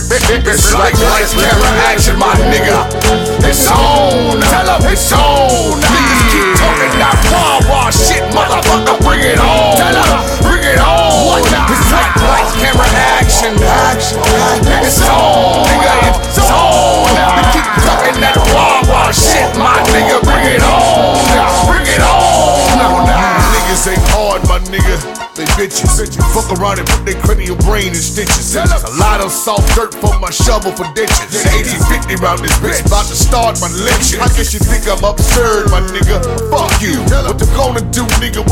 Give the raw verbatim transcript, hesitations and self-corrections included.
It's like lights, camera, action, my nigga. It's on, tell 'em it's on. Niggas keep talking that raw, raw shit, motherfucker. Bring it on, tell 'em, bring it on. It's like lights, camera, action, action. It's on, nigga, it's on. They keep talking that raw, raw shit, my nigga. Bring it on, bring it on. Niggas ain't hard, my nigga. They bitches. Fuck around and put their cranial brain in stitches. A lot of soft dirt for my shovel for ditches. eighty fifty round this bitch, about to start my lynching. I guess you think I'm absurd, my nigga. Fuck you. What you gonna do, nigga?